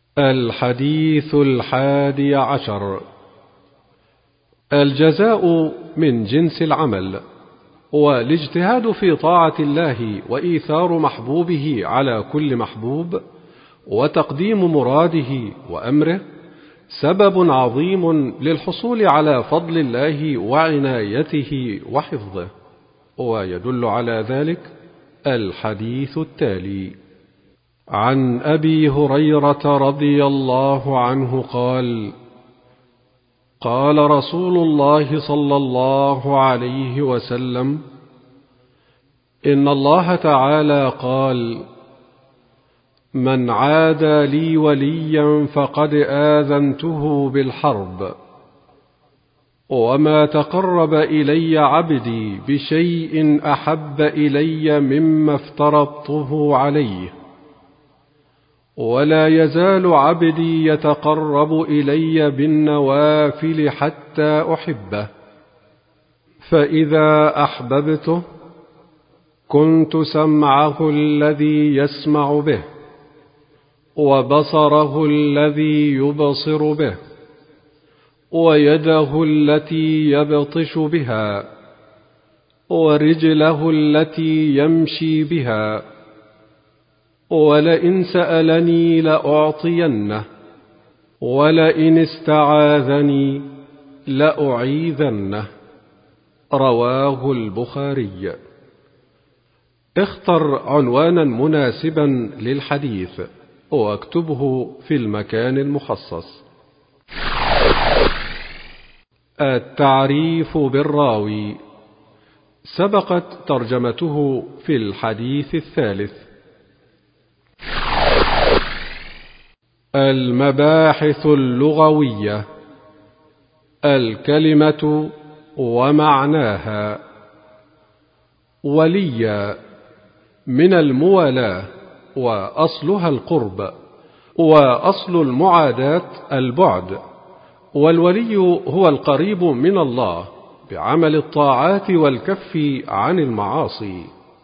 الحديث 11. الجزاء من جنس العمل، والاجتهاد في طاعة الله وإيثار محبوبه على كل محبوب وتقديم مراده وأمره سبب عظيم للحصول على فضل الله وعنايته وحفظه، ويدل على ذلك الحديث التالي: عن أبي هريرة رضي الله عنه قال: قال رسول الله صلى الله عليه وسلم: إن الله تعالى قال: من عادى لي وليا فقد آذنته بالحرب، وما تقرب إلي عبدي بشيء أحب إلي مما افترضته عليه، ولا يزال عبدي يتقرب إلي بالنوافل حتى أحبه، فإذا أحببته كنت سمعه الذي يسمع به، وبصره الذي يبصر به، ويده التي يبطش بها، ورجله التي يمشي بها، ولئن سألني لأعطينه، ولئن استعاذني لأعيذنه. رواه البخاري. اختر عنوانا مناسبا للحديث واكتبه في المكان المخصص. التعريف بالراوي سبقت ترجمته في الحديث الثالث. المباحث اللغوية: الكلمة ومعناها. وليا من الموالاة، وأصلها القرب، وأصل المعاداة البعد، والولي هو القريب من الله بعمل الطاعات والكف عن المعاصي.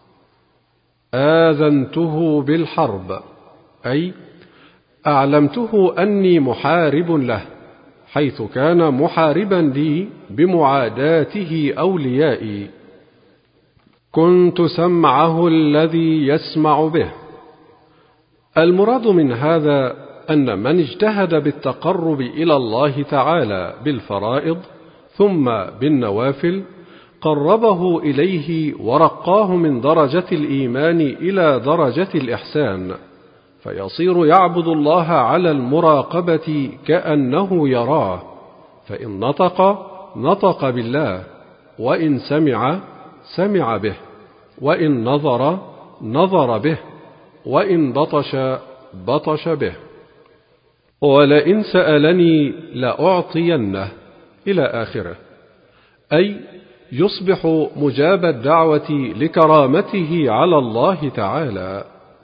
آذنته بالحرب، أي أعلمته أني محارب له، حيث كان محاربا لي بمعاداته أوليائي. كنت سمعه الذي يسمع به. المراد من هذا أن من اجتهد بالتقرب إلى الله تعالى بالفرائض ثم بالنوافل قربه إليه ورقاه من درجة الإيمان إلى درجة الإحسان، فيصير يعبد الله على المراقبة كأنه يراه، فإن نطق بالله، وإن سمع به، وإن نظر به، وإن بطش به. ولئن سألني لأعطينه إلى آخره، أي يصبح مجاب الدعوة لكرامته على الله تعالى.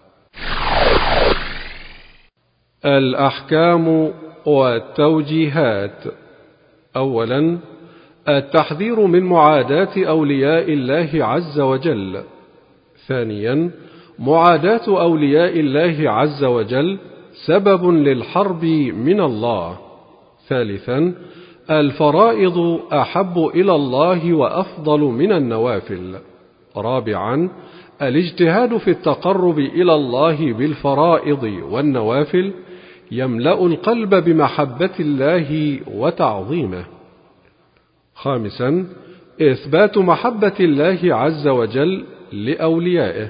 الأحكام والتوجيهات: أولا، التحذير من معاداة أولياء الله عز وجل. ثانيا، معاداة أولياء الله عز وجل سبب للحرب من الله. ثالثا، الفرائض أحب إلى الله وأفضل من النوافل. رابعا، الاجتهاد في التقرب إلى الله بالفرائض والنوافل يملأ القلب بمحبة الله وتعظيمه. خامسا، إثبات محبة الله عز وجل لأوليائه.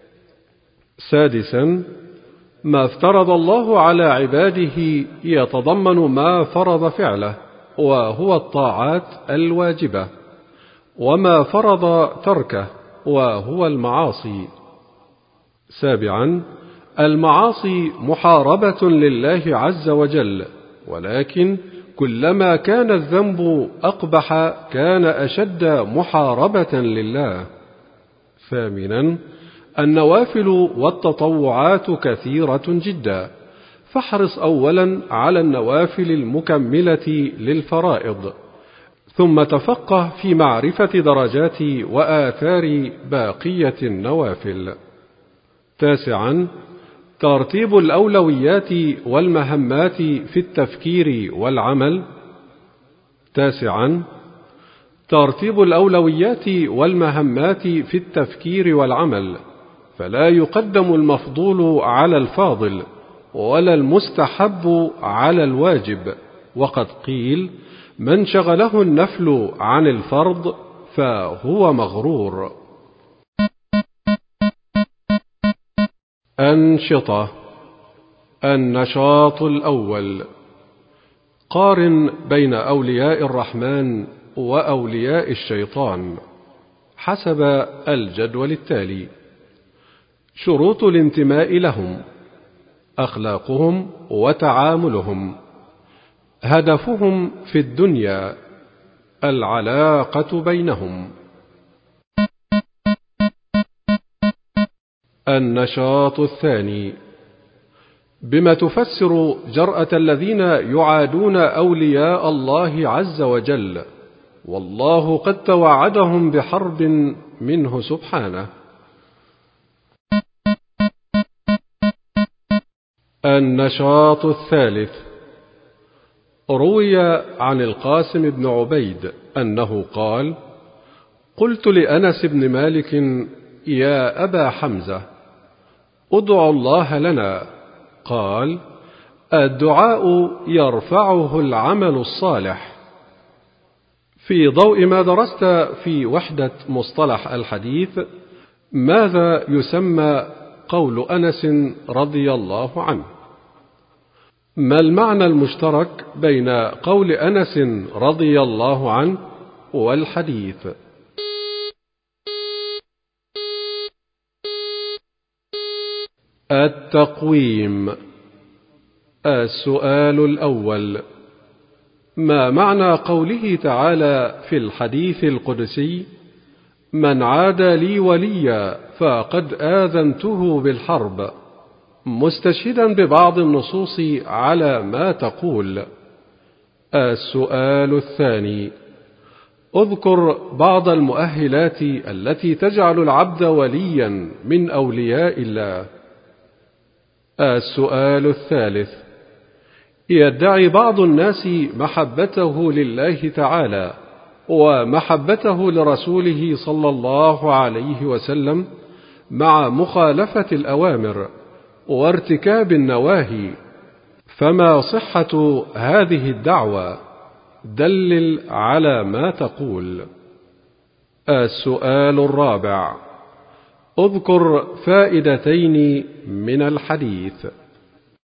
سادسا، ما افترض الله على عباده يتضمن ما فرض فعله، وهو الطاعات الواجبة، وما فرض تركه، وهو المعاصي. سابعا، المعاصي محاربة لله عز وجل، ولكن كلما كان الذنب أقبح كان أشد محاربة لله. ثامنا، النوافل والتطوعات كثيرة جدا، فاحرص أولا على النوافل المكملة للفرائض، ثم تفقه في معرفة درجات وآثار باقية النوافل. تاسعا، ترتيب الأولويات والمهمات في التفكير والعمل. 9. ترتيب الأولويات والمهمات في التفكير والعمل، فلا يقدم المفضول على الفاضل ولا المستحب على الواجب، وقد قيل: من شغله النفل عن الفرض فهو مغرور. أنشطة. النشاط الأول: قارن بين أولياء الرحمن وأولياء الشيطان حسب الجدول التالي: شروط الانتماء لهم، أخلاقهم وتعاملهم، هدفهم في الدنيا، العلاقة بينهم. النشاط الثاني: بما تفسر جرأة الذين يعادون أولياء الله عز وجل، والله قد توعدهم بحرب منه سبحانه. النشاط الثالث: روي عن القاسم بن عبيد أنه قال: قلت لأنس بن مالك: يا أبا حمزة، ادع الله لنا. قال: الدعاء يرفعه العمل الصالح. في ضوء ما درست في وحدة مصطلح الحديث، ماذا يسمى قول أنس رضي الله عنه؟ ما المعنى المشترك بين قول أنس رضي الله عنه والحديث؟ التقويم. السؤال الأول: ما معنى قوله تعالى في الحديث القدسي: من عادى لي وليا فقد آذنته بالحرب، مستشهدا ببعض النصوص على ما تقول؟ السؤال الثاني: اذكر بعض المؤهلات التي تجعل العبد وليا من أولياء الله. السؤال الثالث: يدعي بعض الناس محبته لله تعالى ومحبته لرسوله صلى الله عليه وسلم مع مخالفة الأوامر وارتكاب النواهي، فما صحة هذه الدعوة؟ دلل على ما تقول. السؤال الرابع: اذكر فائدتين من الحديث.